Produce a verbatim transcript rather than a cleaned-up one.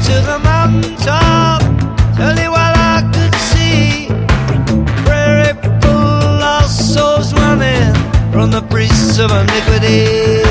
to the mountaintop, only while I could see prairie full of souls running from the priests of iniquity.